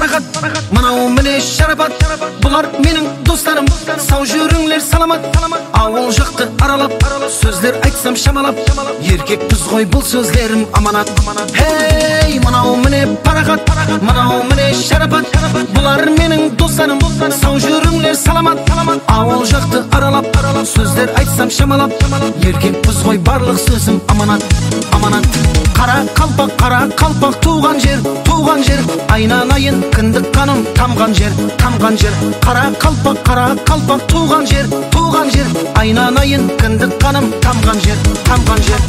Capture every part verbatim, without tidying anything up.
парақат, мынау міне шарапат. Бұлар менің достарым, сау жүріңлер саламат. Ауыл жақты аралап, сөздер айтсам шамалап. Еркекпіз ғой бұл сөздерім аманат. Хей, мынау міне парақат, мынау міне шарапат. Бұлар менің достарым, сау жүріңлер саламат. Ауыл жақты аралап, сөздер айтсам шамалап. Еркекпіз ғой барлық сөзім аманат, аманат. Қара қалпақ, қара қалпақ, туған жер, туған жер. Айналайын кіндік қаным тамған жер, тамған жер. Қара қалпақ, қара қалпақ, туған жер, туған жер. Айналайын кіндік қаным тамған жер, тамған жер.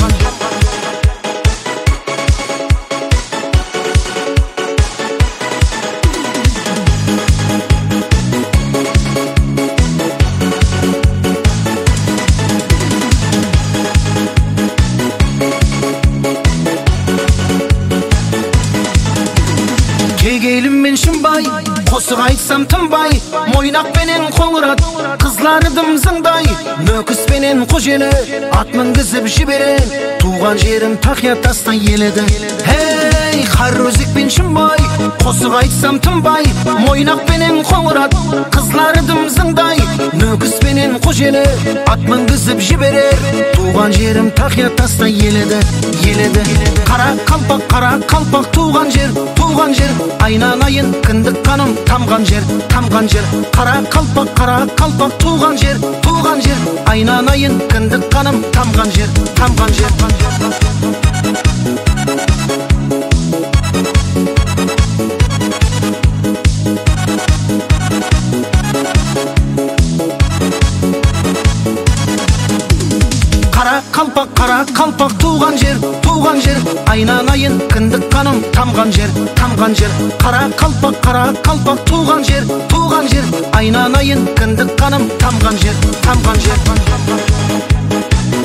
Кегейліммен шымбай, қосық айтсам тынбай. Мойнақпенен қоңырат, қызларыдым зыңдай. Нөкіспенен қожелі, ат мінгізіп жіберен. Туған жерім тақия тастай еледі. Хей, қарөзекпен шымбай, қосық айтсам тынбай. Мойнақпенен қоңырат, қызларыдым зыңдай. Нөкіспенен қожелі, ат мінгізіп жіберен. Туған жерім тақия тастай еледі, еледі. Қара қалпақ, қара қалпақ, туған жер, туған жер. Айналайын кіндік қаным тамған жер, тамған жер. Қара қалпақ, қара қалпақ, туған жер, туған жер. Айналайын кіндік қаным тамған жер, тамған жер. Қара қалпақ, қара қалпақ, туған жер, туған жер. Айналайын кіндік қаным тамған жер, тамған жер. Қара қалпақ, қара қалпақ, туған жер, туған жер. Айналайын кіндік қаным тамған жер, тамған жер.